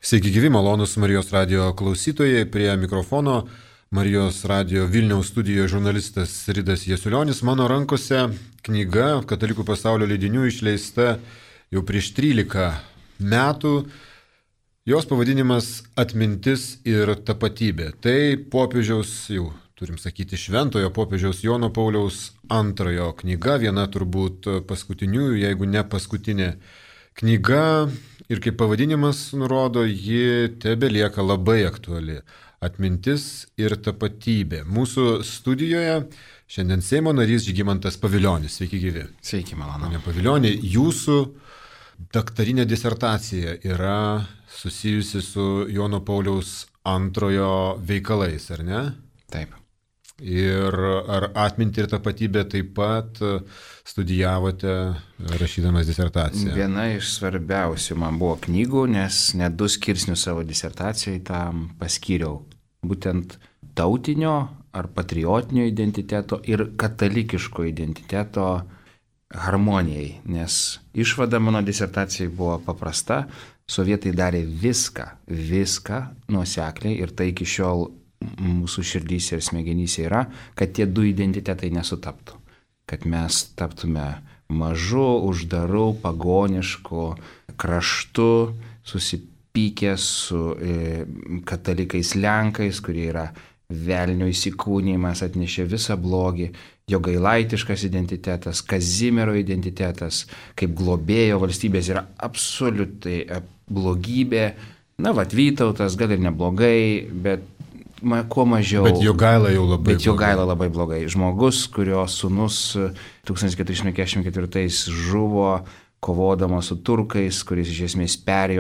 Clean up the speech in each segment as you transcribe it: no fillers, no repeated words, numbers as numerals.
Sveiki gyvi, malonus Marijos radio klausytojai, prie mikrofono Marijos radio Vilniaus studijoje žurnalistas Ridas Jasiulionis. Mano rankose knyga Katalikų pasaulio leidinių išleista jau prieš 13 metų. Jos pavadinimas Atmintis ir tapatybė. Tai popiežiaus, jau turim sakyti, šventojo popiežiaus Jono Pauliaus II knyga, viena turbūt paskutiniųjų, jeigu ne paskutinė knyga. Ir kaip pavadinimas nurodo, ji tebelieka labai aktuali. Atmintis ir tapatybė. Mūsų studijoje šiandien Seimo narys Žygimantas Pavilionis. Sveiki gyvi. Sveiki, malonu. Pone Pavilionį, jūsų daktarinė disertacija yra susijusi su Jono Pauliaus II veikalais, ar ne? Taip. Ir ar atmintį ir tapatybę taip pat studijavote rašydamas disertaciją? Viena iš svarbiausių man buvo knygų, nes net 2 skirsnius savo disertacijai tam paskyriau. Būtent tautinio ar patriotinio identiteto ir katalikiško identiteto harmonijai. Nes išvada mano disertacijai buvo paprasta. Sovietai darė viską nuosekliai ir tai iki šiol mūsų širdyse ir smegenyse yra, kad tie 2 identitetai nesutaptų. Kad mes taptume mažu, uždaru, pagonišku kraštu, susipykę su katalikais Lenkais, kurie yra velnio įsikūnijimas, atnešė visą blogį. Jogailaitis identitetas, Kazimiero identitetas, kaip globėjo valstybės yra absoliutai blogybė. Vytautas gal ir neblogai, bet kuo mažiau. Bet Jogaila jau labai blogai. Bet Jogaila labai blogai. Žmogus, kurio sūnus 1444 žuvo kovodamas su turkais, kuris iš esmės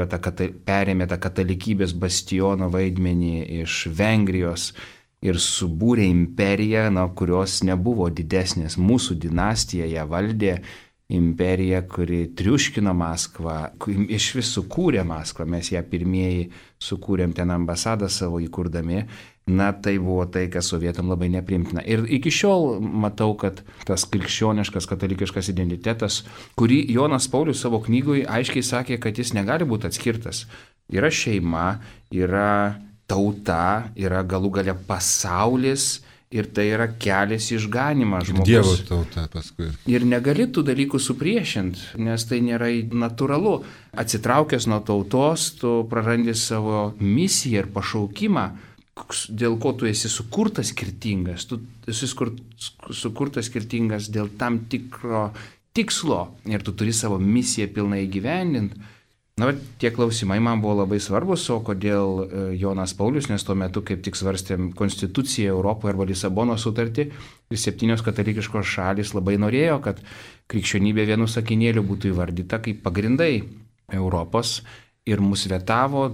perėmė tą katalikybės bastiono vaidmenį iš Vengrijos ir subūrė imperiją, kurios nebuvo didesnės. Mūsų dinastija ją valdė. Imperija, kuri triuškino Maskvą, iš vis sukūrė Maskvą, mes ją pirmieji sukūrėm ten ambasadą savo įkurdami, tai buvo tai, kas sovietam labai nepriimtina. Ir iki šiol matau, kad tas krikščioniškas, katalikiškas identitetas, kurį Jonas Paulius savo knygoje aiškiai sakė, kad jis negali būti atskirtas. Yra šeima, yra tauta, yra galų gale pasaulis, ir tai yra kelias išganimą žmogus. Dievo tauta paskui. Ir negali tų dalykų supriešinti, nes tai nėra natūralu. Atsitraukęs nuo tautos, tu prarandi savo misiją ir pašaukimą, dėl ko tu esi sukurtas skirtingas. Tu esi sukurtas skirtingas dėl tam tikro tikslo ir tu turi savo misiją pilnai įgyvendinti. Tie klausimai man buvo labai svarbus, o kodėl Jonas Paulius, nes tuo metu kaip tik svarstėm konstituciją Europoje arba Lisabono sutartį ir 7 katalikiškos šalys labai norėjo, kad krikščionybė vienu sakinėliu būtų įvardyta kaip pagrindai Europos ir mus vetavo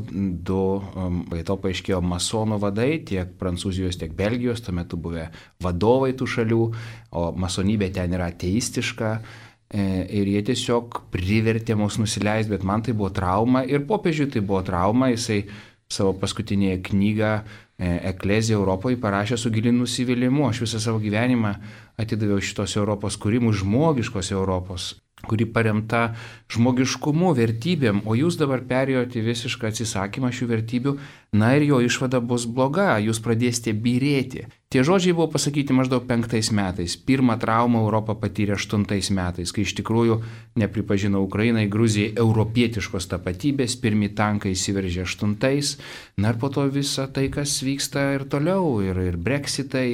2, to paaiškėjo masonų vadai, tiek Prancūzijos, tiek Belgijos, tuo metu buvę vadovai tų šalių, o masonybė ten yra ateistiška. Ir jie tiesiog privertė mus nusileisti, bet man tai buvo trauma ir popiežiui tai buvo trauma. Jisai savo paskutinėje knygą Eklezija Europoje parašė su giliu nusivylimu. Aš visą savo gyvenimą atidaviau šitos Europos kūrimui, žmogiškos Europos, kuri paremta žmogiškumu, vertybėm, o jūs dabar perėjote visišką atsisakymą šių vertybių, ir jo išvada bus bloga, jūs pradėsite byrėti. Tie žodžiai buvo pasakyti maždaug 5 metais. Pirmą traumą Europą patyrė 8 metais, kai iš tikrųjų nepripažino Ukrainai, Gruzijai europietiškos tapatybės, pirmi tankai įsiveržė 8, ir po to visa tai, kas vyksta ir toliau, ir Brexitai,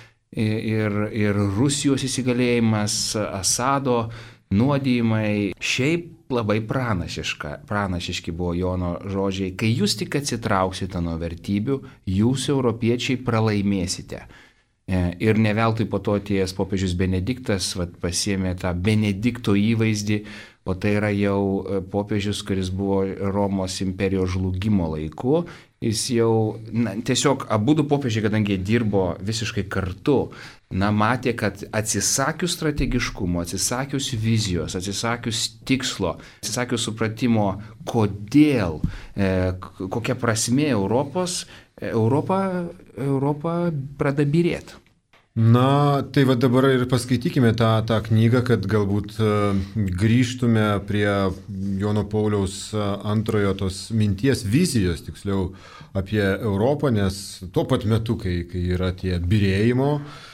ir Rusijos įsigalėjimas, Asado nuodijimai. Šiaip labai pranašiški buvo Jono žodžiai. Kai jūs tik atsitrauksite nuo vertybių, jūs europiečiai pralaimėsite. Ir ne veltui po to atėjęs popiežius Benediktas pasiėmė tą Benedikto įvaizdį, o tai yra jau popiežius, kuris buvo Romos imperijos žlugimo laiku. Jis jau, tiesiog abudu popiežiai, kadangi dirbo visiškai kartu, matė, kad atsisakius strategiškumo, atsisakius vizijos, atsisakius tikslo, atsisakius supratimo, kodėl, kokia prasmė Europa pradeda byrėti. Na, tai va dabar ir paskaitykime tą knygą, kad galbūt grįžtume prie Jono Pauliaus antrojo tos minties, vizijos tiksliau apie Europą, nes tuo pat metu, kai yra tie birėjimo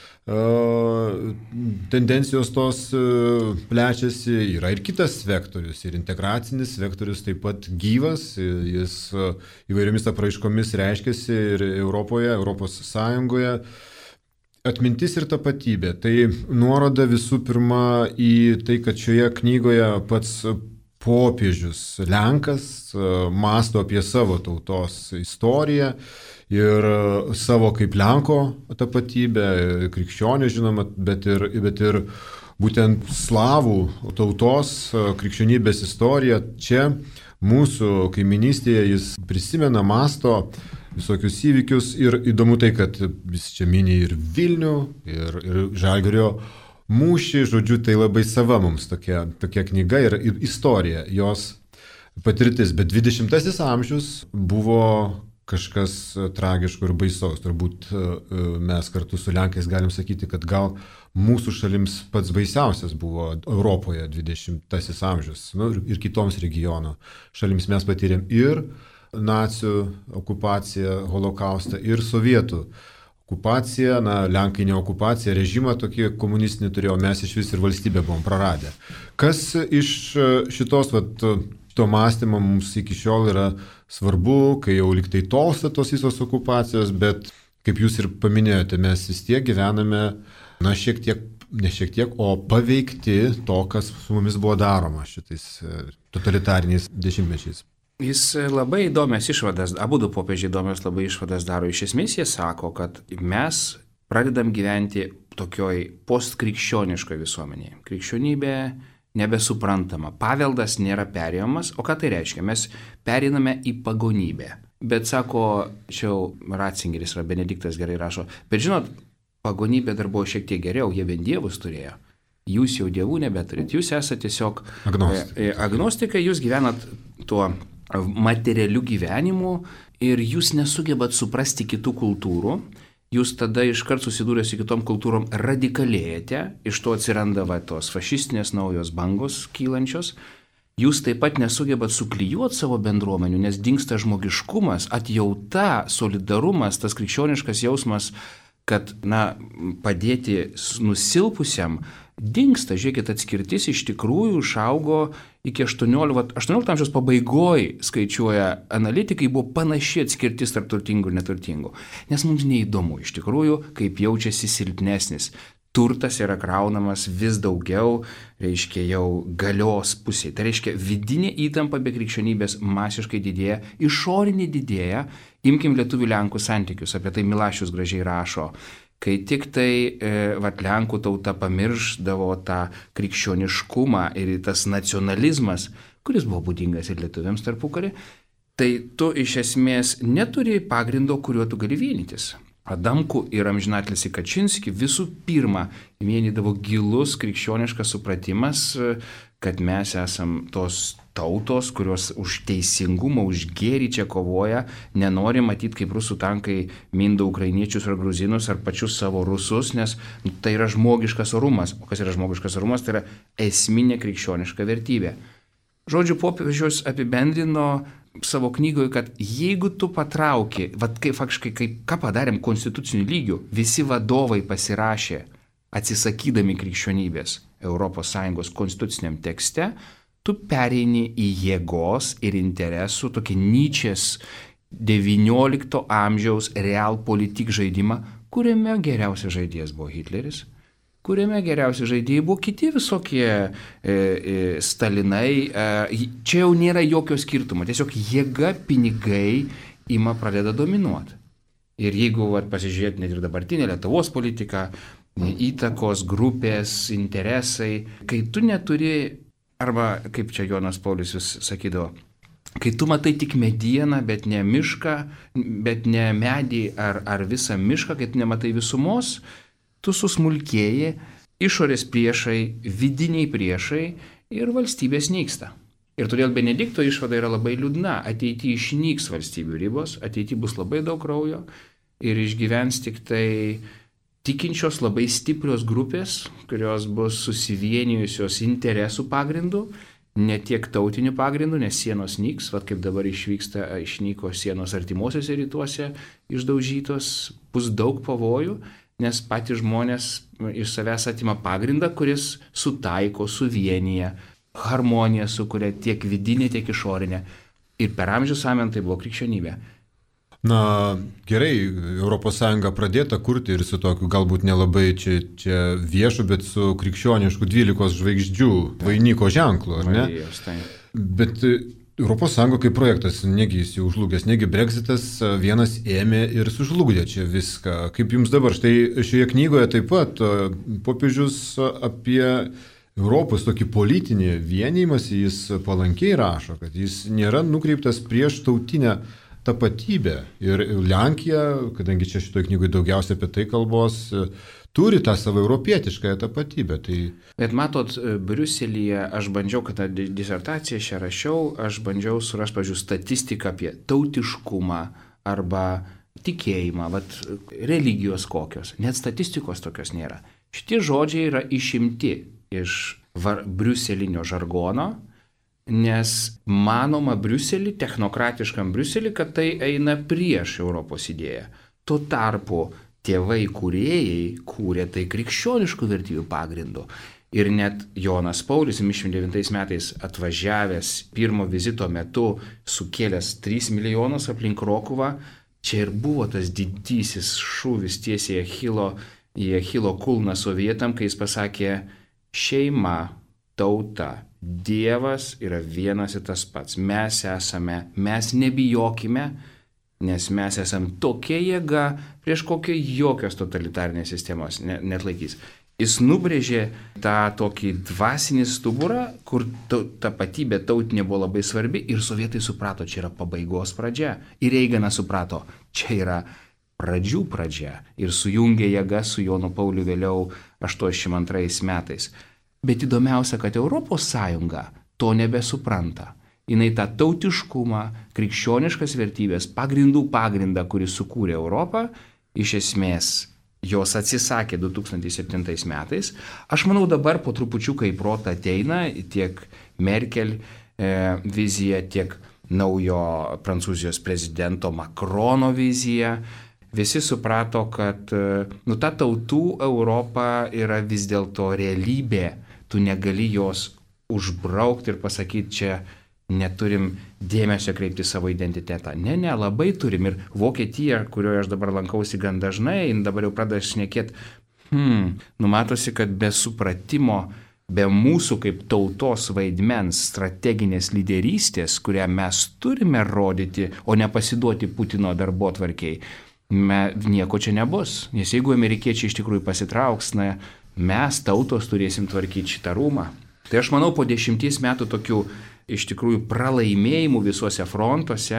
tendencijos tos plečiasi, yra ir kitas vektorius, ir integracinis vektorius taip pat gyvas, jis įvairiomis apraiškomis reiškiasi ir Europoje, Europos Sąjungoje. Atmintis ir tapatybė. Tai nuoroda visų pirma į tai, kad šioje knygoje pats popiežius Lenkas mąsto apie savo tautos istoriją ir savo kaip Lenko tapatybę, krikščionio žinoma, bet ir būtent slavų tautos krikščionybės istoriją. Čia mūsų kaiminystėje jis prisimena, mąsto visokius įvykius ir įdomu tai, kad vis čia mini ir Vilnių, ir Žalgirio mūšį, žodžiu, tai labai sava mums tokia knyga ir istorija, jos patirtis, bet 20-asis amžius buvo kažkas tragiško ir baisaus. Turbūt mes kartu su Lenkais galim sakyti, kad gal mūsų šalims pats baisiausias buvo Europoje 20-asis amžius, ir kitoms regiono šalims mes patyrėm ir nacių okupaciją, holokaustą ir sovietų okupaciją, Lenkai ne okupaciją, režimą tokį komunistinį turėjo, mes iš vis ir valstybę buvom praradę. Kas iš šitos to mąstymo mums iki šiol yra svarbu, kai jau liktai tolsta tos visos okupacijos, bet kaip jūs ir paminėjote, mes vis tiek gyvename, ne šiek tiek, o paveikti to, kas su mumis buvo daroma šitais totalitariniais dešimtmečiais. Jis labai įdomias išvadas, abudu popiežiai įdomias labai išvadas daro. Iš esmės jie sako, kad mes pradedam gyventi tokioj postkrikščioniškoj visuomenėje. Krikščionybė nebesuprantama, paveldas nėra perėjamas, o ką tai reiškia? Mes pereiname į pagonybę. Bet sako, čia Ratzingeris ar Benediktas gerai rašo, bet žinot, pagonybė dar buvo šiek tiek geriau, jie vien dievus turėjo. Jūs jau dievų nebeturit, jūs esate tiesiog agnostikai, jūs gyvenat tuo materialiu gyvenimu ir jūs nesugebat suprasti kitų kultūrų, jūs tada iškart susidūrę su kitom kultūrom radikalėjate, iš to atsiranda tos fašistinės naujos bangos kylančios, jūs taip pat nesugebat suklijuoti savo bendruomenių, nes dingsta žmogiškumas, atjauta, solidarumas, tas krikščioniškas jausmas, kad padėti nusilpusiam, dingsta, žiūrėkit, atskirtis iš tikrųjų išaugo iki 18 amžiaus pabaigoje, skaičiuoja analitikai, buvo panaši atskirtis tarp turtingų ir neturtingų. Nes mums neįdomu iš tikrųjų, kaip jaučiasi silpnesnis. Turtas yra kraunamas vis daugiau, reiškia jau galios pusėje. Tai reiškia, vidinė įtampa be krikščionybės masiškai didėja, išorinė didėja. Imkim Lietuvių-Lenkų santykius, apie tai Milašius gražiai rašo. Kai tik tai Lenkų tauta pamiršdavo tą krikščioniškumą ir tas nacionalizmas, kuris buvo būdingas ir lietuviams tarpukarį, tai tu iš esmės neturi pagrindo, kuriuo tu gali vienytis. Adamkų ir amžinatilsį Kačinskį visų pirma vienydavo gilus krikščioniškas supratimas, kad mes esam tos tautos, kurios už teisingumą, už gėrį čia kovoja, nenori matyti, kaip rusų tankai mindo ukrainiečius ar gruzinus ar pačius savo rusus, nes tai yra žmogiškas orumas. O kas yra žmogiškas orumas? Tai yra esminė krikščioniška vertybė. Žodžiu, popiežius apibendrino savo knygoje, kad jeigu tu patrauki, ką padarėm konstituciniu lygiu, visi vadovai pasirašė atsisakydami krikščionybės ES konstituciniam tekste, tu pereini į jėgos ir interesų tokį Nyčės XIX amžiaus realpolitik žaidimą, kuriame geriausias žaidėjas buvo Hitleris, kuriame geriausi žaidėjai buvo kiti visokie Stalinai. Čia jau nėra jokio skirtumo, tiesiog jėga, pinigai pradeda dominuoti. Ir jeigu pasižiūrėti net ir dabartinę Lietuvos politiką, įtakos, grupės, interesai, kai tu neturi, arba kaip čia Jonas Paulius vis sakydavo, kai tu matai tik medieną, bet ne mišką, bet ne medį ar visą mišką, kai tu nematai visumos, tu susmulkėji, išorės priešai, vidiniai priešai ir valstybės nyksta. Ir todėl Benedikto išvada yra labai liūdna. Ateityje išnyks valstybių ribos, ateityje bus labai daug kraujo ir išgyvens tik tai tikinčios labai stiprios grupės, kurios bus susivienijusios interesų pagrindu, ne tiek tautiniu pagrindu, nes sienos nyks, vat kaip dabar išnyko sienos artimuosiuose rytuose išdaužytos, bus daug pavojų, nes patys žmonės iš savęs atima pagrindą, kuris sutaiko, suvienyje, harmoniją sukuria tiek vidinė, tiek išorinė. Ir per amžius amžių tai buvo krikščionybė. Na, gerai, ES pradėta kurti ir su tokiu galbūt nelabai čia viešu, bet su krikščionišku 12 žvaigždžių vainiko ženklu, ar ne? Bet ES kaip projektas, negi jis jau žlugęs, negi Brexitas vienas ėmė ir sužlugdė čia viską. Kaip jums dabar? Štai šioje knygoje taip pat popiežius apie Europos tokį politinį vienijimąsi jis palankiai rašo, kad jis nėra nukreiptas prieš tautinę tapatybę. Ir Lenkija, kadangi čia šitoje knygoje daugiausia apie tai kalbos, turi tą savo europietiškąją tapatybę. Bet matot, Briuselyje aš bandžiau, kad tą disertaciją šią rašiau, aš bandžiau surasti, pavyzdžiui, statistiką apie tautiškumą arba tikėjimą, religijos kokios. Net statistikos tokios nėra. Šitie žodžiai yra išimti iš briuselinio žargono, nes manoma Briuselį, technokratiškam Briuselį, kad tai eina prieš Europos idėją. Tuo tarpu tėvai kūrėjai kūrė tai krikščioniškų vertybių pagrindu. Ir net Jonas Paulius 29 metais atvažiavęs pirmo vizito metu, sukėlęs 3 milijonus aplink Krokuvą, čia ir buvo tas didysis šūvis tiesiai į Achilo kulną sovietam, kai jis pasakė: šeima, tauta, Dievas yra vienas ir tas pats. Mes nebijokime, nes mes esame tokia jėga, prieš kokią jokios totalitarinės sistemos net laikys. Jis nubrėžė tą tokį dvasinį stuburą, kur tapatybė tautinė buvo labai svarbi ir sovietai suprato, čia yra pabaigos pradžia. Ir Reiganas suprato, čia yra pradžių pradžia. Ir sujungė jėga su Jonu Pauliu vėliau 82 metais. Bet įdomiausia, kad Europos Sąjunga to nebesupranta. Jinai tą tautiškumą, krikščioniškas vertybės, pagrindą, kuris sukūrė Europą, iš esmės jos atsisakė 2007 metais. Aš manau, dabar po trupučiuką į protą ateina tiek Merkel vizija, tiek naujo Prancūzijos prezidento Macrono vizija. Visi suprato, kad ta tautų Europa yra vis dėlto realybė. Tu negali jos užbraukti ir pasakyti, čia neturim dėmesio kreipti savo identitetą. Ne, labai turim. Ir Vokietija, kurioje aš dabar lankausi gan dažnai, dabar jau pradeda šnekėti, matosi, kad be supratimo, be mūsų kaip tautos vaidmens strateginės lyderystės, kurią mes turime rodyti, o ne pasiduoti Putino darbotvarkiai, nieko čia nebus. Nes jeigu amerikiečiai iš tikrųjų pasitrauks, mes tautos turėsim tvarkyti šitą rūmą. Tai aš manau, po 10 metų tokių iš tikrųjų pralaimėjimų visuose frontuose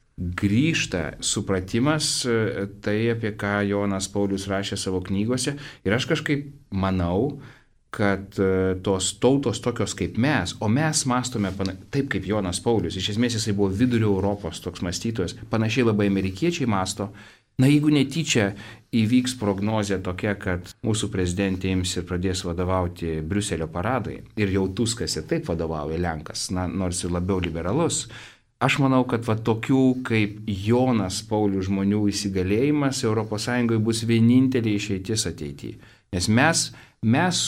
grįžta supratimas, tai apie ką Jonas Paulius rašė savo knygose. Ir aš kažkaip manau, kad tos tautos tokios kaip mes, o mes mąstome taip kaip Jonas Paulius. Iš esmės jisai buvo vidurio Europos toks mąstytojas. Panašiai labai amerikiečiai mąsto. Jeigu netyčia įvyks prognozė tokia, kad mūsų prezidentė ims ir pradės vadovauti Briuselio paradui, ir jau Tuskas ir taip vadovauja, Lenkas, nors ir labiau liberalus, aš manau, kad tokių kaip Jonas Paulius žmonių įsigalėjimas ES bus vienintelė išeitis ateityje. Nes mes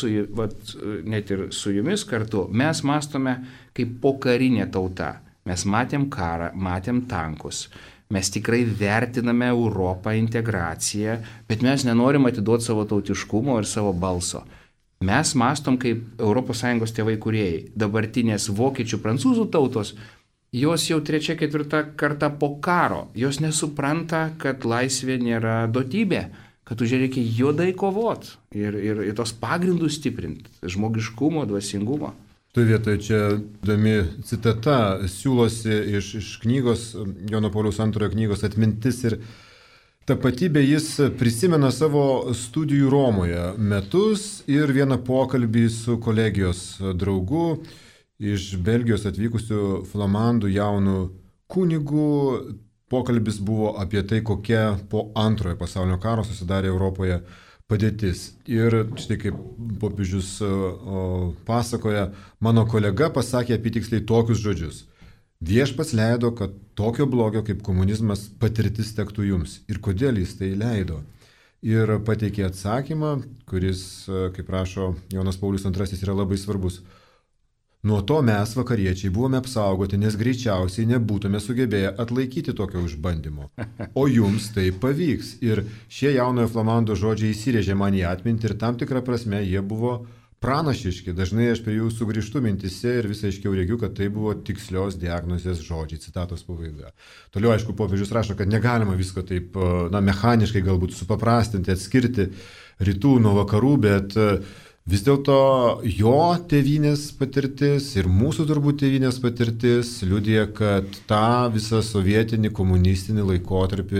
net ir su jumis kartu, mes mąstome kaip pokarinė tauta. Mes matėm karą, matėm tankus. Mes tikrai vertiname Europą, integraciją, bet mes nenorim atiduoti savo tautiškumo ir savo balso. Mes mąstom kaip ES tėvai kūrėjai. Dabartinės vokiečių, prancūzų tautos, jos jau 3-4 kartą po karo. Jos nesupranta, kad laisvė nėra duotybė, kad už ją reikia juodai kovoti ir tos pagrindus stiprinti, žmogiškumo, dvasingumo. Štai vietoje čia įdomi citata siūlosi iš knygos, Jono Pauliaus II knygos Atmintis ir tapatybė. Jis prisimena savo studijų Romoje metus ir vieną pokalbį su kolegijos draugu iš Belgijos atvykusių flamandų jaunų kunigų. Pokalbis buvo apie tai, kokia po Antrojo pasaulinio karo susidarė Europoje padėtis. Ir štai kaip popiežius pasakoja, mano kolega pasakė apytiksliai tokius žodžius. Viešpats leido, kad tokio blogio kaip komunizmas patirtis tektų jums. Ir kodėl jis tai leido? Ir pateikė atsakymą, kuris, kaip rašo Jonas Paulius II, yra labai svarbus. Nuo to mes, vakariečiai, buvome apsaugoti, nes greičiausiai nebūtume sugebėję atlaikyti tokio išbandymo. O jums tai pavyks. Ir šie jaunojo Flamando žodžiai įsirėžė man į atmintį ir tam tikrą prasme jie buvo pranašiški. Dažnai aš prie jų sugrįžtu mintise ir visai aiškiau regiu, kad tai buvo tikslios diagnozės žodžiai, citatos pabaiga. Toliau, aišku, popiežius rašo, kad negalima visko taip mechaniškai galbūt supaprastinti, atskirti rytų nuo vakarų, bet vis dėlto jo tėvynės patirtis ir mūsų turbūt tėvynės patirtis liudija, kad tą visą sovietinį komunistinį laikotarpį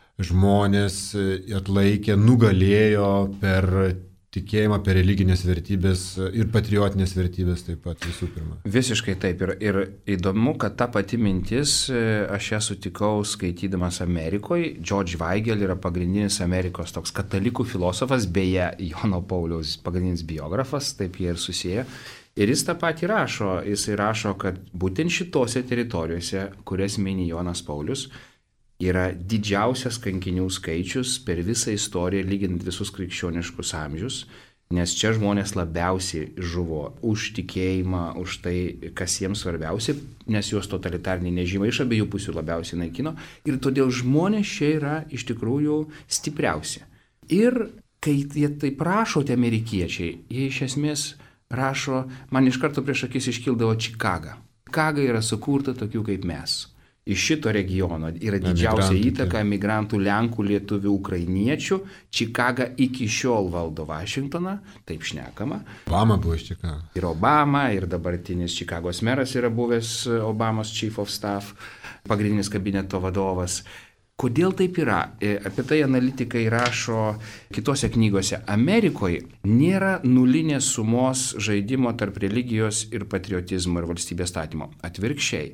žmonės atlaikė, nugalėjo per tikėjimą, per religinės vertybės ir patriotinės vertybės taip pat visų pirma. Visiškai taip. Ir įdomu, kad ta pati mintis, aš ją sutikau skaitydamas Amerikoje. George Weigel yra pagrindinis Amerikos toks katalikų filosofas, beje, Jono Pauliaus pagrindinis biografas, taip jie ir susiję. Ir jis tą patį rašo. Jisai rašo, kad būtent šitose teritorijose, kurias mini Jonas Paulius, yra didžiausias kankinių skaičius per visą istoriją, lyginant visus krikščioniškus amžius, nes čia žmonės labiausiai žuvo už tikėjimą, už tai, kas jiems svarbiausia, nes juos totalitariniai nežymai iš abiejų pusių labiausiai naikino ir todėl žmonės čia yra iš tikrųjų stipriausi. Ir kai jie taip rašo, tie amerikiečiai, jie iš esmės rašo, man iš karto prieš akis iškildavo Čikaga. Čikaga yra sukurta tokių kaip mes. Iš šito regiono yra didžiausia įtaka migrantų, lenkų, lietuvių, ukrainiečių. Čikaga iki šiol valdo Vašingtoną, taip šnekama. Obama buvo iš Čikago. Ir Obama, ir dabartinis Čikagos meras yra buvęs Obamos chief of staff, pagrindinis kabineto vadovas. Kodėl taip yra? Apie tai analitikai rašo kitose knygose. Amerikoje nėra nulinės sumos žaidimo tarp religijos ir patriotizmo ir valstybės statymo. Atvirkščiai.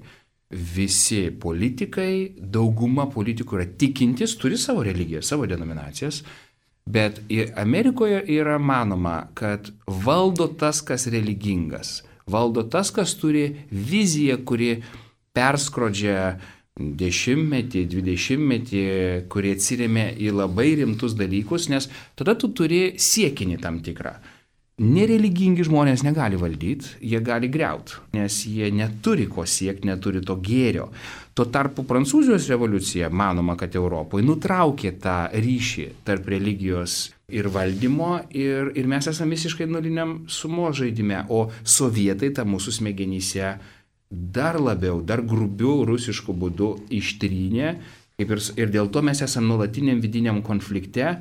Visi politikai, dauguma politikų yra tikintis, turi savo religiją, savo denominacijas, bet Amerikoje yra manoma, kad valdo tas, kas religingas, valdo tas, kas turi viziją, kuri perskrodžia 10-metį, 20-metį, kurie atsiremia į labai rimtus dalykus, nes tada tu turi siekinį tam tikrą. Nereligingi žmonės negali valdyti, jie gali griauti, nes jie neturi ko siekti, neturi to gėrio. Tuo tarpu Prancūzijos revoliucija, manoma, kad Europoje nutraukė tą ryšį tarp religijos ir valdymo ir mes esame visiškai nuliniam sumos žaidime, o sovietai tą mūsų smegenyse dar labiau, dar grubiau rusiškų būdų ištrynė ir dėl to mes esame nuolatiniam vidiniam konflikte,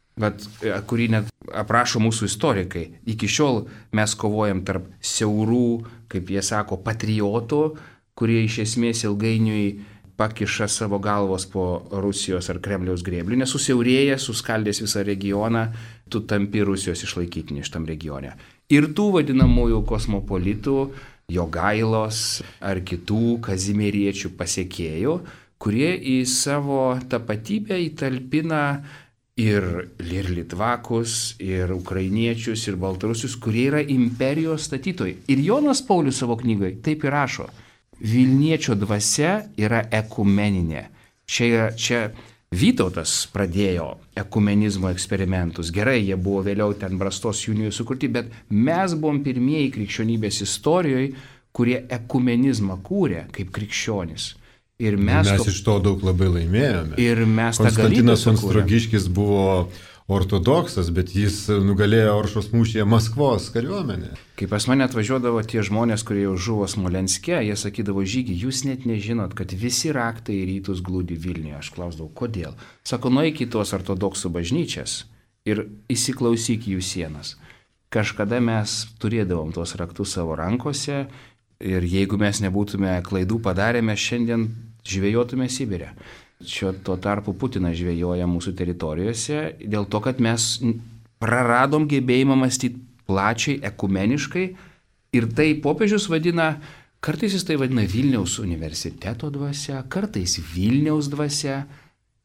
kurį net aprašo mūsų istorikai. Iki šiol mes kovojam tarp siaurų, kaip jie sako, patriotų, kurie iš esmės ilgainiui pakiša savo galvos po Rusijos ar Kremliaus grėblių, nes susiaurėję, suskaldęs visą regioną, tu tampi Rusijos išlaikytinį šitam regione. Ir tų vadinamųjų kosmopolitų, Jogailos ar kitų kazimieriečių pasiekėjų, kurie į savo tapatybę įtalpina ir litvakus, ir ukrainiečius, ir baltarusius, kurie yra imperijos statytojai. Ir Jonas Paulius savo knygoje taip ir rašo. Vilniečio dvasia yra ekumeninė. Čia Vytautas pradėjo ekumenizmo eksperimentus. Gerai, jie buvo vėliau ten Brastos unijoje sukurti, bet mes buvom pirmieji krikščionybės istorijoje, kurie ekumenizmą kūrė kaip krikščionis. Ir mes iš to daug labai laimėjome. Ir mes Konstantinas Ostrogiškis buvo ortodoksas, bet jis nugalėjo Oršos mūšyje Maskvos kariuomenę. Kai pas mane atvažiuodavo tie žmonės, kurie jau žuvo Smolenske, jie sakydavo, Žygi, jūs net nežinot, kad visi raktai į rytus glūdi Vilniuje. Aš klausdavau, kodėl? Sako, nueik į tuos ortodoksų bažnyčias ir įsiklausyk jų sienas. Kažkada mes turėdavom tuos raktus savo rankose ir jeigu mes nebūtume klaidų padarę, mes šiandien žvejotume Sibire. Čia tuo tarpu Putinas žvejoja mūsų teritorijose dėl to, kad mes praradom gebėjimą mąstyti plačiai, ekumeniškai ir tai popiežius vadina, kartais jis tai vadina Vilniaus universiteto dvasia, kartais Vilniaus dvasia,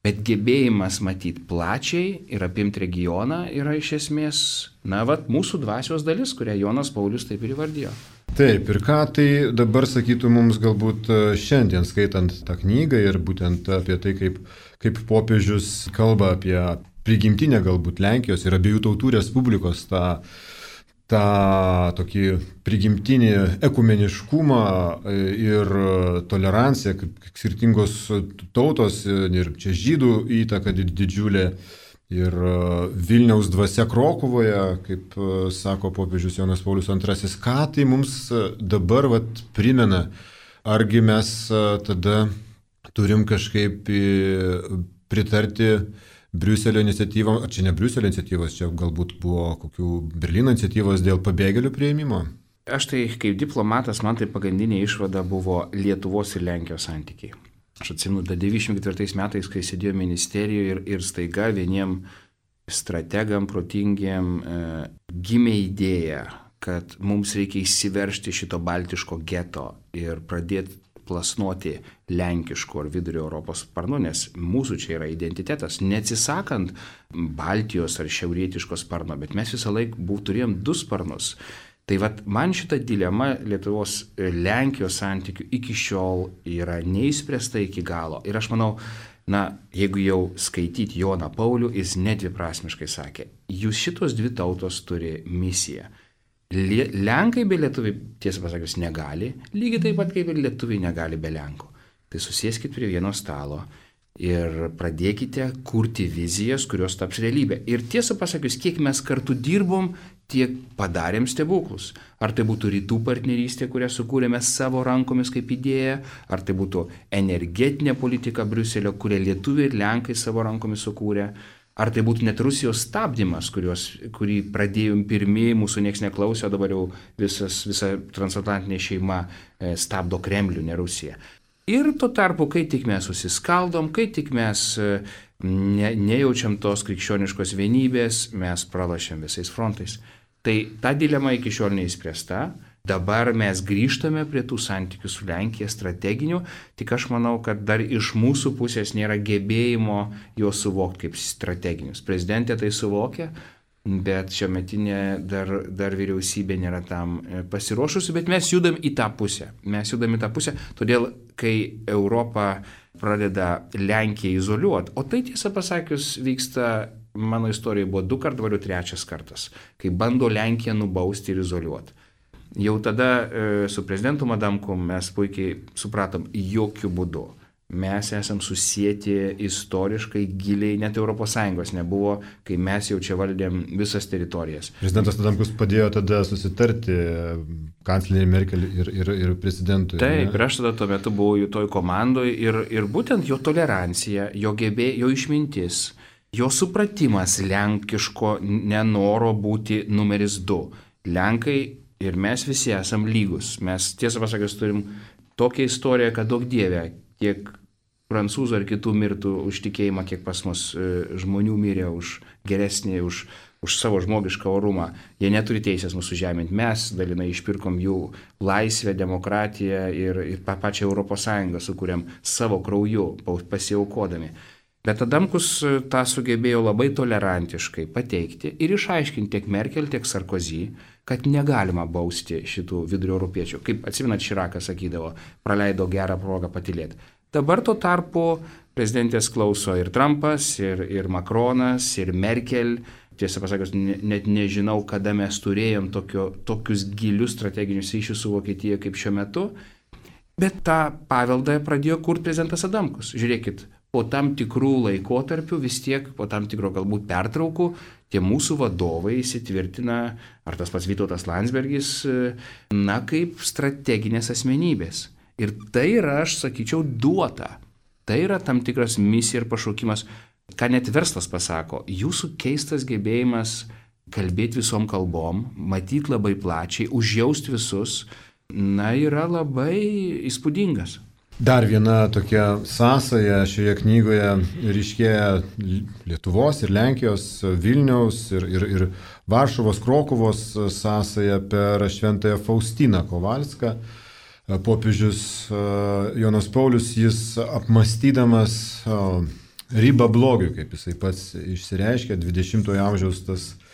Bet gebėjimas matyti plačiai ir apimti regioną yra iš esmės, mūsų dvasios dalis, kurią Jonas Paulius taip ir įvardijo. Taip, ir ką tai dabar sakytų mums galbūt šiandien skaitant tą knygą ir būtent apie tai, kaip popiežius kalba apie prigimtinę galbūt Lenkijos ir abiejų tautų respublikos tą tokį prigimtinį ekumeniškumą ir toleranciją, kaip skirtingos tautos ir čia žydų įtaka didžiulė ir Vilniaus dvasia Krokuvoje, kaip sako popiežius Jonas Paulius II, ką tai mums dabar primena, argi mes tada turim kažkaip pritarti Briuselio iniciatyvom, ar čia ne Briuselio iniciatyvos, čia galbūt buvo kokių Berlyno iniciatyvos dėl pabėgėlių priėmimo? Aš tai kaip diplomatas, man tai pagrindinė išvada buvo Lietuvos ir Lenkijos santykiai. Aš atsimenu, 94 metais, kai sėdėjau ministerijoje ir staiga vieniem strategam, protingiem gimė idėja, kad mums reikia įsiveržti šito baltiško geto ir pradėti plasnuoti lenkiškų ar vidurio Europos sparnų, nes mūsų čia yra identitetas, neatsisakant Baltijos ar šiaurietiško sparno, bet mes visą laiką turėjom 2 sparnus. Tai man šita dilema Lietuvos Lenkijos santykių iki šiol yra neįspręsta iki galo. Ir aš manau, jeigu jau skaityti Joną Paulių, jis nedviprasmiškai sakė, jūs šitos 2 tautos turi misiją. Lenkai be lietuviai, tiesą pasakius, negali, lygiai taip pat kaip ir lietuviai negali be lenkų. Tai susėskit prie vieno stalo ir pradėkite kurti vizijas, kurios taps realybė. Ir tiesą pasakius, kiek mes kartu dirbom, tiek padarėm stebuklus. Ar tai būtų rytų partnerystė, kurią sukūrėme savo rankomis kaip idėja, ar tai būtų energetinė politika Briuselio, kurią lietuviai ir lenkai savo rankomis sukūrė. Ar tai būtų net Rusijos stabdymas, kurį pradėjom pirmieji, mūsų nieks neklausė, o dabar jau visa transatlantinė šeima stabdo Kremlių, ne Rusiją. Ir tuo tarpu, kai tik mes susiskaldom, kai tik mes nejaučiam tos krikščioniškos vienybės, mes pralašėm visais frontais. Tai ta dilema iki šiol neįspręsta. Dabar mes grįžtame prie tų santykių su Lenkija strateginių, tik aš manau, kad dar iš mūsų pusės nėra gebėjimo juos suvokti kaip strateginius. Prezidentė tai suvokia, bet šiuometinė dar vyriausybė nėra tam pasiruošusi, bet mes judam į tą pusę. Todėl, kai Europa pradeda Lenkiją izoliuoti, o tai tiesą pasakius vyksta, mano istorijoje buvo 2 kartus, dabar jau 3 kartas, kai bando Lenkiją nubausti ir izoliuoti. Jau tada su prezidentu Adamkum mes puikiai supratom, jokių būdų. Mes esam susijęti istoriškai giliai, net ES nebuvo, kai mes jau čia valdėm visas teritorijas. Prezidentas Adamkus padėjo tada susitarti kanclerį Merkel ir prezidentui. Taip, ir aš tada tuo metu buvau jų toj komandoje ir būtent jo tolerancija, jo išmintis, jo supratimas lenkiško nenoro būti numeris 2. Lenkai ir mes visi esam lygus. Mes, tiesą pasakius, turim tokią istoriją, kad daug dievė, kiek prancūzų ar kitų mirtų už tikėjimą, kiek pas mus žmonių mirė už geresnį, už savo žmogišką orumą. Jie neturi teisės mūsų žeminti. Mes dalinai išpirkom jų laisvę, demokratiją ir pačią ES sukūrėm savo krauju, pasiaukodami. Bet Adamkus tą sugebėjo labai tolerantiškai pateikti ir išaiškinti tiek Merkel, tiek Sarkozy, kad negalima bausti šitų vidurio europiečių. Kaip atsimenat, Širakas sakydavo, praleido gerą progą patylėti. Dabar tuo tarpu prezidentės klauso ir Trumpas, ir Makronas, ir Merkel. Tiesą pasakius, net nežinau, kada mes turėjom tokius gilius strateginius ryšius su Vokietija kaip šiuo metu. Bet tą paveldą pradėjo kurti prezidentas Adamkus. Žiūrėkit, po tam tikrų laikotarpių, vis tiek po tam tikro galbūt pertraukų, tie mūsų vadovai įsitvirtina, ar tas pats Vytautas Landsbergis, kaip strateginės asmenybės. Ir tai yra, aš sakyčiau, duota. Tai yra tam tikras misija ir pašaukimas, ką net verslas pasako. Jūsų keistas gebėjimas kalbėti visom kalbom, matyti labai plačiai, užjausti visus, yra labai įspūdingas. Dar viena tokia sąsaja šioje knygoje ryškėja Lietuvos ir Lenkijos, Vilniaus ir Varšuvos, Krokuvos sąsaja per šventąją Faustiną Kovalską. Popiežius Jonas Paulius, jis apmąstydamas ribą blogiui, kaip jisai pats išsireiškia, 20-ojo amžiaus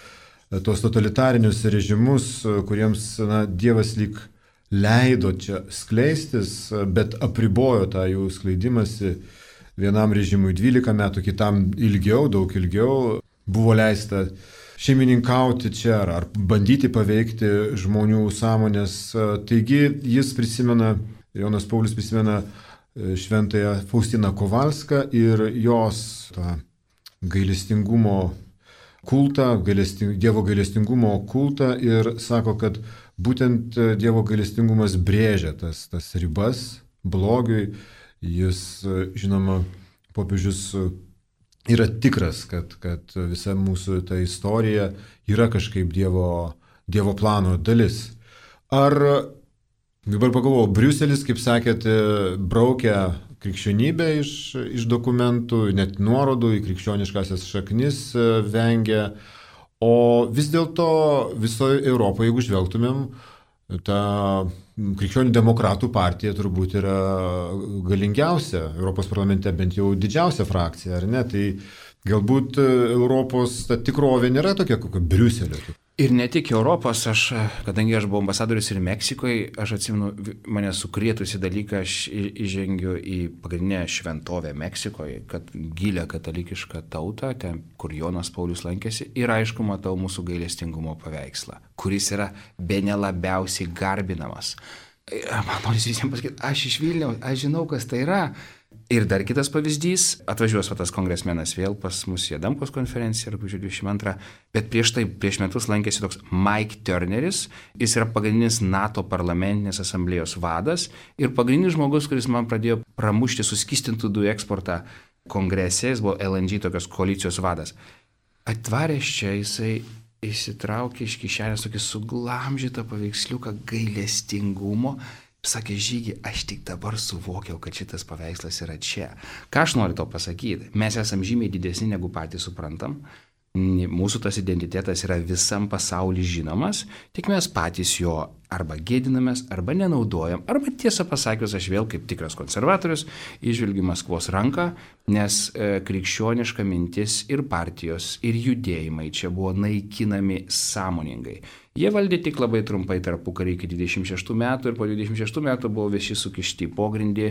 tos totalitarinius režimus, kuriems Dievas lyg leido čia skleistis, bet apribojo tą jų skleidimąsi. Vienam režimui 12 metų, kitam ilgiau, daug ilgiau buvo leista šeimininkauti čia ar bandyti paveikti žmonių sąmonės. Taigi jis prisimena, Jonas Paulius prisimena šventąją Faustiną Kovalską ir jos tą gailestingumo kultą, Dievo gailestingumo kultą ir sako, kad būtent Dievo gailestingumas brėžia tas ribas blogiui. Jis, žinoma, popiežius yra tikras, kad visa mūsų ta istorija yra kažkaip Dievo plano dalis. Ar, dabar pagalvojau, Briuselis, kaip sakėte, braukia krikščionybę iš dokumentų, net nuorodų į krikščioniškasias šaknis vengia, o vis dėlto visoje Europoje, jeigu žvelgtumėm, ta krikščionių demokratų partija turbūt yra galingiausia, Europos parlamente bent jau didžiausia frakcija, ar ne? Tai galbūt Europos ta tikrovė nėra tokia kokio Briuselio. Ir ne tik Europos, kadangi aš buvau ambasadorius ir Meksikoje, aš atsimenu, mane sukrėtusi dalyką, aš įžengiu į pagrindinę šventovę Meksikoje, kad gilę katalikišką tautą, ten, kur Jonas Paulius lankėsi, ir aišku, matau mūsų gailestingumo paveikslą, kuris yra bene labiausiai garbinamas. Man norisi visiems pasakyti, aš iš Vilniaus, aš žinau, kas tai yra. Ir dar kitas pavyzdys, atvažiuos tas kongresmenas vėl pas mus į Adamkaus konferenciją, rugpjūčio 22, bet prieš metus lankėsi toks Mike Turneris, jis yra pagrindinis NATO parlamentinės asamblėjos vadas ir pagrindinis žmogus, kuris man pradėjo pramušti suskystintų dujų eksportą kongrese, jis buvo LNG tokios koalicijos vadas. Atvaręs čia jisai išsitraukė iš kišenės tokį suglamžytą paveiksliuką gailestingumo. Sakė, Žygi, aš tik dabar suvokiau, kad šitas paveikslas yra čia. Ką aš noriu to pasakyti? Mes esam žymiai didesni, negu patys suprantam. Mūsų tas identitetas yra visam pasauliu žinomas, tik mes patys jo arba gėdinamės, arba nenaudojam, arba tiesą pasakius, aš vėl kaip tikras konservatorius išvilgiu Maskvos ranką, nes krikščioniška mintis ir partijos, ir judėjimai čia buvo naikinami sąmoningai. Jie valdė tik labai trumpai tarpukarį iki 26 metų ir po 26 metų buvo visi sukišti į pogrindį,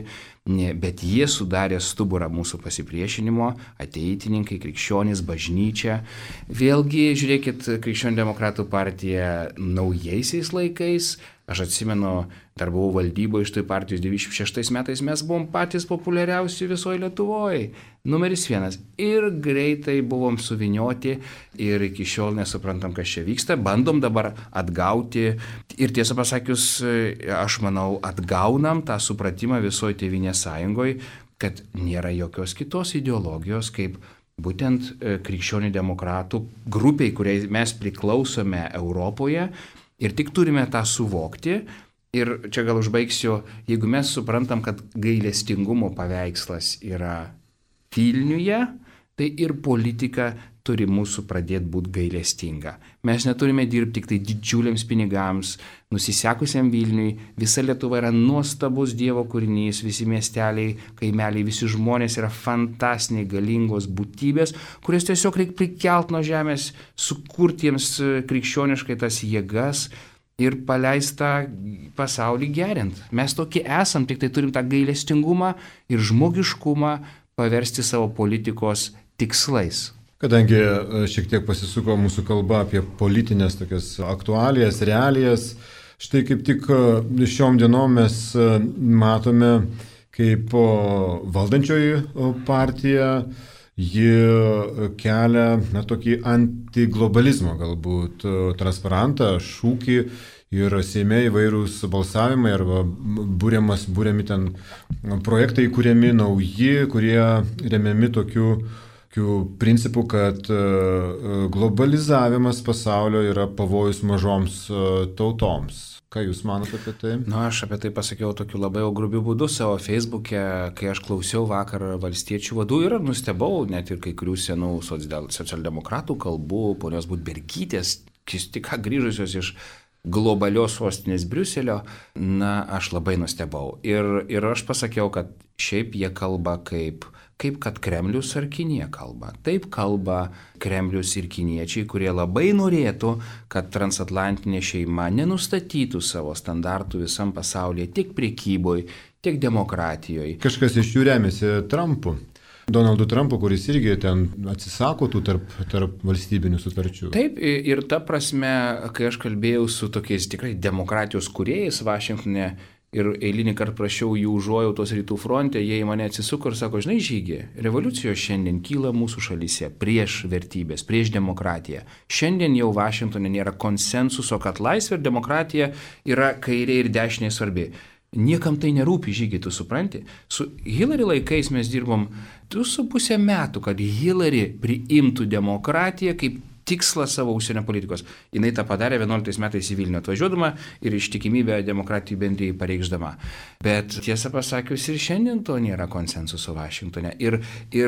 bet jie sudarė stuburą mūsų pasipriešinimo, ateitininkai, krikščionys, bažnyčia. Vėlgi, žiūrėkit, Krikščionių demokratų partija naujaisiais laikais, aš atsimenu, dar buvau valdyboje iš toj partijos 96 metais, mes buvom patys populiariausi visoje Lietuvoje, numeris 1. Ir greitai buvom suvinioti ir iki šiol nesuprantam, kas čia vyksta, bandom dabar atgauti ir tiesą pasakius, aš manau, atgaunam tą supratimą visoje Tėvynės sąjungoje, kad nėra jokios kitos ideologijos, kaip būtent krikščionių demokratų grupiai, kuriai mes priklausome Europoje. Ir tik turime tą suvokti ir čia gal užbaigsiu, jeigu mes suprantam, kad gailestingumo paveikslas yra Vilniuje, tai ir politika turi mūsų pradėti būti gailestinga. Mes neturime dirbti tik tai didžiuliams pinigams, nusisekusiam Vilniui, visa Lietuva yra nuostabus Dievo kūrinys, visi miesteliai, kaimeliai, visi žmonės yra fantastiniai, galingos būtybės, kurias tiesiog reikia prikelt nuo žemės, sukurti jiems krikščioniškai tas jėgas ir paleistą pasaulį gerint. Mes tokie esam, tik tai turim tą gailestingumą ir žmogiškumą paversti savo politikos tikslais. Kadangi šiek tiek pasisuko mūsų kalba apie politinės tokias aktualijas, realijas, štai kaip tik šiom dienom mes matome, kaip valdančioji partija, ji kelia tokį antiglobalizmo galbūt transparantą, šūkį ir Seime įvairūs balsavimai arba būriami ten projektai, kuriami nauji, kurie remiami tokiu principu, kad globalizavimas pasaulio yra pavojus mažoms tautoms. Ką Jūs manote apie tai? Aš apie tai pasakiau tokiu labai grubiu būdu savo Facebook'e, kai aš klausiau vakar valstiečių vadų ir nustebau net ir kai kurių senų socialdemokratų kalbų, ponios Budbergytės, tik grįžusios iš globalios sostinės Briuselio, aš labai nustebau. Ir aš pasakiau, kad šiaip jie kalba kaip kaip kad Kremlius ar Kinija kalba. Taip kalba Kremlius ir kiniečiai, kurie labai norėtų, kad transatlantinė šeima nenustatytų savo standartų visam pasaulyje, tiek prekyboje, tiek demokratijoje. Kažkas iš jų remiasi Trumpu. Donaldu Trumpu, kuris irgi ten atsisako tų tarp valstybinių sutarčių. Taip, ir ta prasme, kai aš kalbėjau su tokiais tikrai demokratijos kūrėjais Vašingtone ir eilinį kartą prašiau jų užuojautos rytų fronte, jie į mane atsisuko ir sako, žinai, Žygi, revoliucijos šiandien kyla mūsų šalyse prieš vertybės, prieš demokratiją. Šiandien jau Vašingtone nėra konsensuso, kad laisvė ir demokratija yra kairė ir dešinė svarbi. Niekam tai nerūpi, Žygi, tu supranti. Su Hillary laikais mes dirbom 2,5 metų, kad Hillary priimtų demokratiją kaip tikslą savo užsienio politikos. Jinai tą padarė 11 metais į Vilnių atvažiuodama ir ištikimybę demokratijų bendrijai pareikšdama. Bet tiesą pasakius, ir šiandien to nėra konsensuso Vašingtone. Ir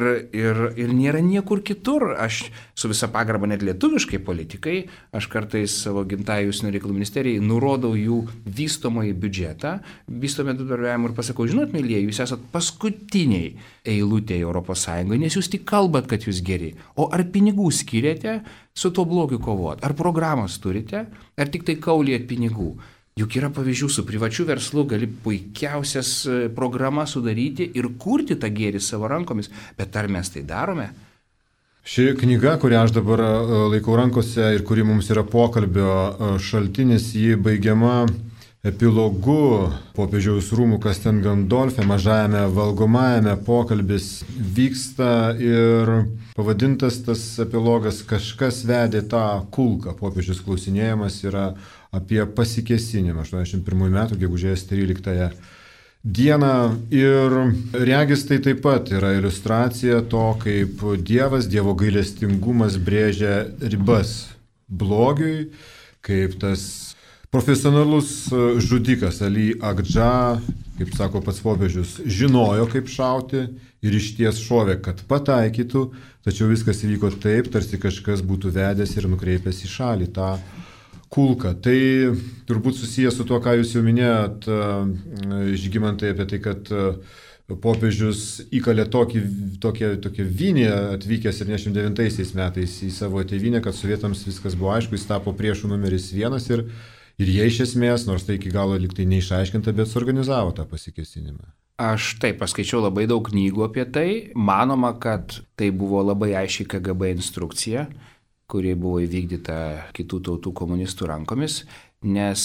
nėra niekur kitur. Aš su visa pagarba net lietuviškai politikai, aš kartais savo gimtąjį užsienio reikalų ministerijai nurodau jų vystomąjį biudžetą, vystomą bendradarbiavimą ir pasakau, žinot, mėlyje, jūs esat paskutiniai eilutėje ES, nes jūs tik kalbat, kad jūs geri. O ar pinigų skiriate su tuo blogiu kovot? Ar programos turite? Ar tik tai kaulijat pinigų? Juk yra pavyzdžių, su privačiu verslu gali puikiausias programas sudaryti ir kurti tą gėrį savo rankomis. Bet ar mes tai darome? Ši knyga, kurią aš dabar laikau rankose ir kuri mums yra pokalbio šaltinis, ji baigiama epilogu popiežiaus rūmų Castel Gandolfe, mažajame valgomajame pokalbis vyksta ir pavadintas tas epilogas Kažkas vedė tą kulką. Popiežius klausinėjamas yra apie pasikėsinimą 81 metų gegužės 13 dieną ir regis tai taip pat yra iliustracija to, kaip Dievas, Dievo gailestingumas brėžia ribas blogiui, kaip tas profesionalus žudikas Ali Agdža, kaip sako pats popiežius, žinojo, kaip šauti ir išties šovė, kad pataikytų, tačiau viskas įvyko taip, tarsi kažkas būtų vedęs ir nukreipęs į šalį tą kulką. Tai turbūt susijęs su tuo, ką jūs jau minėjot, Žygimantai, apie tai, kad popiežius įkalė tokią vinį atvykęs 79 metais į savo tėvynę, kad sovietams viskas buvo aišku, jis tapo priešų numeris 1 ir jie iš esmės, nors tai iki galo liktai neišaiškinta, bet suorganizavo tą pasikėsinimą. Aš taip paskaičiau labai daug knygų apie tai. Manoma, kad tai buvo labai aiškiai KGB instrukcija, kuri buvo įvykdyta kitų tautų komunistų rankomis, nes,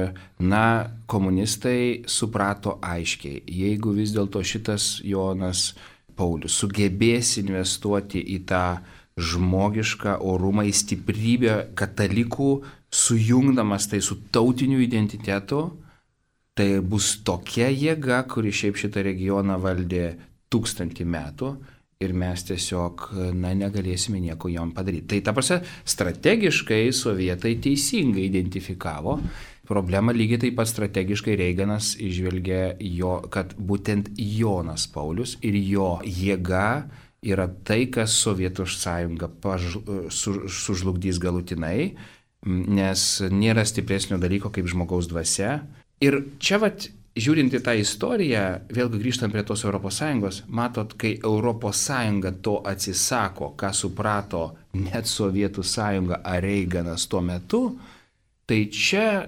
komunistai suprato aiškiai, jeigu vis dėlto šitas Jonas Paulius sugebės investuoti į tą žmogišką orumą, į stiprybę katalikų, sujungdamas tai su tautiniu identitetu, tai bus tokia jėga, kuri šiaip šitą regioną valdė 1000 metų ir mes tiesiog, negalėsime nieko jom padaryti. Tai ta prasme, strategiškai sovietai teisingai identifikavo. Problemą lygiai taip pat strategiškai Reiganas išvelgė kad būtent Jonas Paulius ir jo jėga yra tai, kas Sovietų sąjungą sužlugdys galutinai, nes nėra stipresnio dalyko kaip žmogaus dvasia. Ir čia žiūrint į tą istoriją, vėlgi grįžtant prie tos ES, matot, kai ES to atsisako, ką suprato net Sovietų sąjunga ar Reiganas tuo metu, tai čia,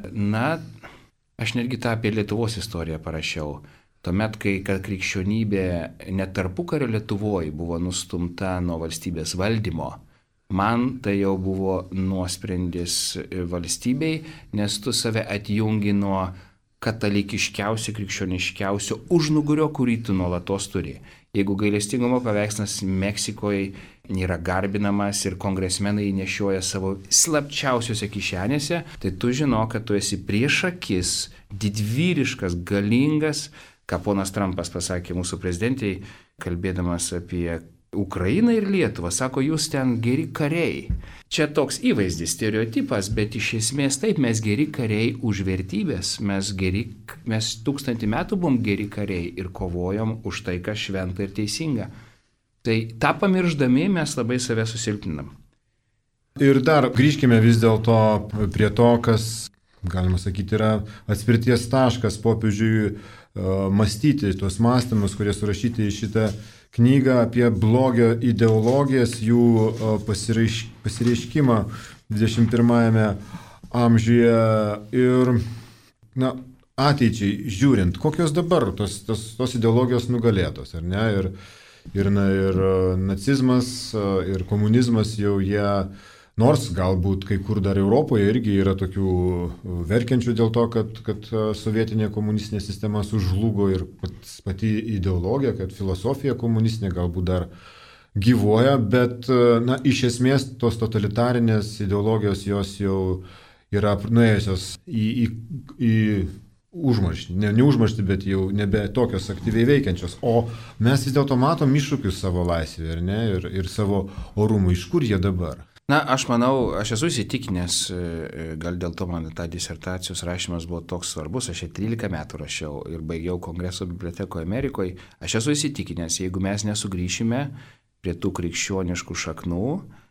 aš netgi tą apie Lietuvos istoriją parašiau. Tuomet, kai krikščionybė net tarpukario Lietuvoje buvo nustumta nuo valstybės valdymo, man tai jau buvo nuosprendis valstybei, nes tu save atjungi nuo katalikiškiausio, krikščioniškiausio užnugario, kurį tu nuolatos turi. Jeigu gailestingumo paveikslas Meksikoje yra garbinamas ir kongresmenai nešioja savo slapčiausiose kišenėse, tai tu žino, kad tu esi prieš akis, didvyriškas, galingas, ką ponas Trumpas pasakė mūsų prezidentei, kalbėdamas apie Ukrainą ir Lietuvą, sako, jūs ten geri kariai. Čia toks įvaizdis, stereotipas, bet iš esmės taip, mes geri kariai už vertybės, mes 1000 metų buvom geri kariai ir kovojom už tai, kas šventa ir teisinga. Tai tą pamirždami mes labai save susilpninam. Ir dar grįžkime vis dėlto prie to, kas, galima sakyti, yra atspirties taškas popiežiui mąstyti tuos mąstymus, kurie surašyti į šitą knygą apie blogio ideologijas, jų pasireiškimą 21 amžiuje ir ateičiai žiūrint, kokios dabar tos ideologijos nugalėtos, ar ne? Ir nacizmas, ir komunizmas jau jie, nors galbūt kai kur dar Europoje irgi yra tokių verkiančių dėl to, kad sovietinė komunistinė sistema sužlugo ir pati ideologija, kad filosofija komunistinė galbūt dar gyvuoja, bet iš esmės tos totalitarinės ideologijos jos jau yra nuėjusios į užmarštį, ne užmarštį, bet jau nebe tokios aktyviai veikiančios. O mes vis dėlto matom iššūkius savo laisvėje, ar ne, ir savo orumui. Iš kur jie dabar? Aš manau, aš esu įsitikinęs, gal dėl to man ta disertacijos rašymas buvo toks svarbus, aš 13 metų rašiau ir baigiau Kongreso bibliotekoje Amerikoje. Aš esu įsitikinęs, jeigu mes nesugrįšime prie tų krikščioniškų šaknų,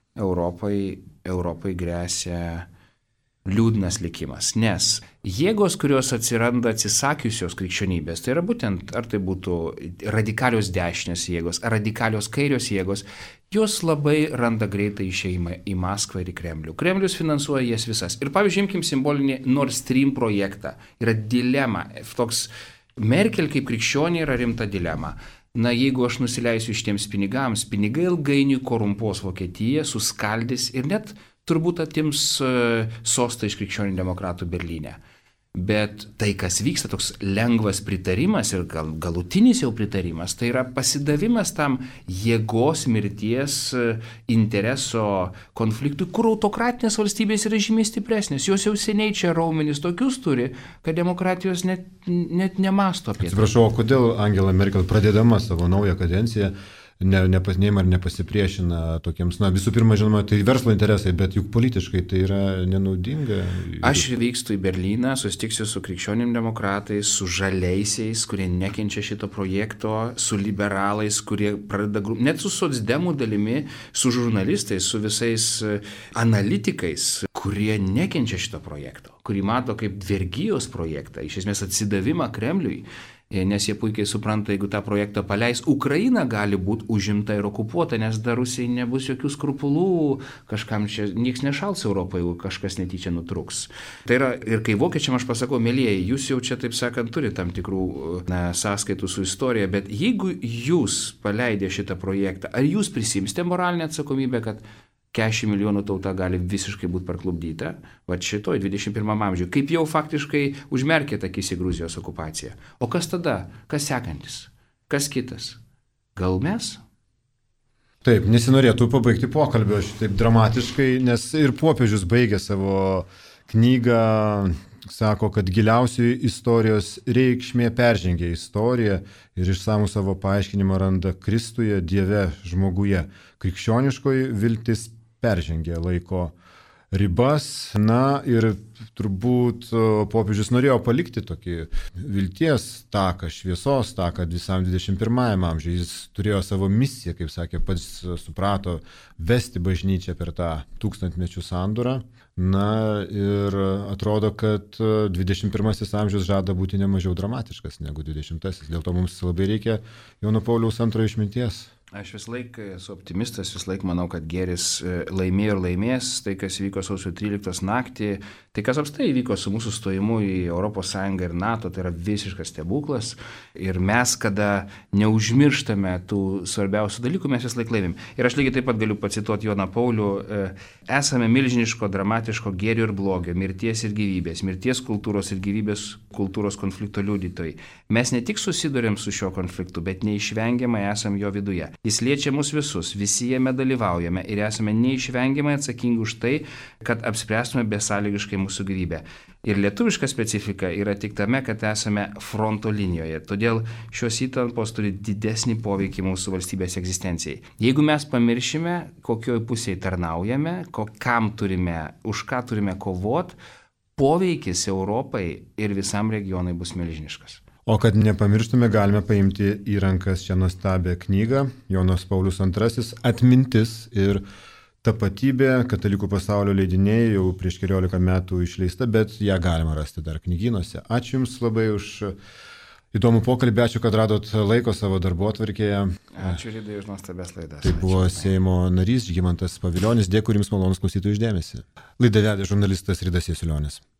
Europai gresia liūdnas likimas, nes jėgos, kurios atsiranda atsisakiusios krikščionybės, tai yra būtent, ar tai būtų radikalios dešinės jėgos, ar radikalios kairios jėgos, jos labai randa greitą išėjimą į Maskvą ir į Kremlių. Kremlius finansuoja jas visas. Ir pavyzdžiui, imkim simbolinį Nord Stream projektą. Yra dilema. Toks Merkel kaip krikščionė yra rimta dilema. Jeigu aš nusileisiu šitiems pinigams, pinigai ilgainiui korumpuos Vokietiją, suskaldys ir net turbūt atims sostą iš krikščionių demokratų Berlyne. Bet tai, kas vyksta, toks lengvas pritarimas ir galutinis jau pritarimas, tai yra pasidavimas tam jėgos, mirties, intereso konfliktui, kur autokratinės valstybės yra žymiai stipresnės. Jos jau seniai čia raumenis tokius turi, kad demokratijos net nemasto apie tai. Atsiprašau, o kodėl Angela Merkel pradėdama savo naują kadenciją neima ar nepasipriešina tokiems, visų pirma, žinoma, tai verslo interesai, bet juk politiškai tai yra nenaudinga. Aš vykstu į Berlyną, susitiksiu su krikščionim demokratais, su žaliaisiais, kurie nekenčia šito projekto, su liberalais, kurie pradeda, net su socdemų dalimi, su žurnalistais, su visais analitikais, kurie nekenčia šito projekto, kurį mato kaip vergijos projektą, iš esmės atsidavimą Kremliui. Nes jie puikiai supranta, jeigu tą projektą paleis, Ukraina gali būti užimta ir okupuota, nes dar Rusijai nebus jokių skrupulų, kažkam čia nieks nešals Europoje, jeigu kažkas netyčia nutruks. Tai yra, ir kai vokiečiam aš pasakau, mielieji, jūs jau čia, taip sakant, turite tam tikrų sąskaitų su istorija, bet jeigu jūs paleidę šitą projektą, ar jūs prisimsite moralinę atsakomybę, kad 40 milijonų tauta gali visiškai būti parklupdyta, šitoj 21 amžiuje, kaip jau faktiškai užmerkėt akis į Gruzijos okupaciją. O kas tada? Kas sekantis? Kas kitas? Gal mes? Taip, nesinorėtų pabaigti pokalbio šitaip dramatiškai, nes ir popiežius baigė savo knygą, sako, kad giliausioji istorijos reikšmė peržengia istoriją ir išsamų savo paaiškinimą randa Kristuje, Dieve, žmoguje. Krikščioniškoji viltis peržengia laiko ribas. Ir turbūt popiežius norėjo palikti tokį vilties taką, šviesos taką visam 21 amžiui. Jis turėjo savo misiją, kaip sakė, pats suprato, vesti bažnyčią per tą tūkstantmečių sandūrą. Ir atrodo, kad 21 amžius žada būti nemažiau dramatiškas negu 20. Dėl to mums labai reikia Jono Pauliaus II išminties. Aš vis laik esu optimistas, vis laik manau, kad gėris laimėjo ir laimės. Tai, kas vyko sausio 13 naktį, tai kas apstai vyko su mūsų stojimu į ES ir NATO, tai yra visiškas stebuklas. Ir mes, kada neužmirštame tų svarbiausių dalykų, mes vis laik laimim. Ir aš lygiai taip pat galiu pacituoti Joną Paulių. Esame milžiniško, dramatiško gėrio ir blogio, mirties ir gyvybės, mirties kultūros ir gyvybės kultūros konflikto liudytojai. Mes ne tik susidurėm su šiuo konfliktu, bet neišvengiamai esam jo viduje. Jis liečia mus visus, visi jame dalyvaujame ir esame neišvengiamai atsakingi už tai, kad apspręstume besąlygiškai mūsų gyvybę. Ir lietuviška specifika yra tik tame, kad esame fronto linijoje. Todėl šios įtampos turi didesnį poveikį mūsų valstybės egzistencijai. Jeigu mes pamiršime, kokioj pusėje tarnaujame, už ką turime kovoti, poveikis Europai ir visam regionui bus milžiniškas. O kad nepamirštume, galime paimti į rankas šią nuostabią knygą Jonas Paulius II Atmintis ir tapatybė, Katalikų pasaulio leidiniai, jau prieš 14 metų išleista, bet ją galima rasti dar knygynuose. Ačiū Jums labai už įdomų pokalbį, ačiū, kad radot laiko savo darbotvarkėje. Ačiū Rydai už nuostabias laidas. Tai buvo Seimo narys Žygimantas Pavilionis. Dėkui Jums malonus klausytojų uždėmesį. Laidą vedė žurnalistas Rydas Jasiulionis.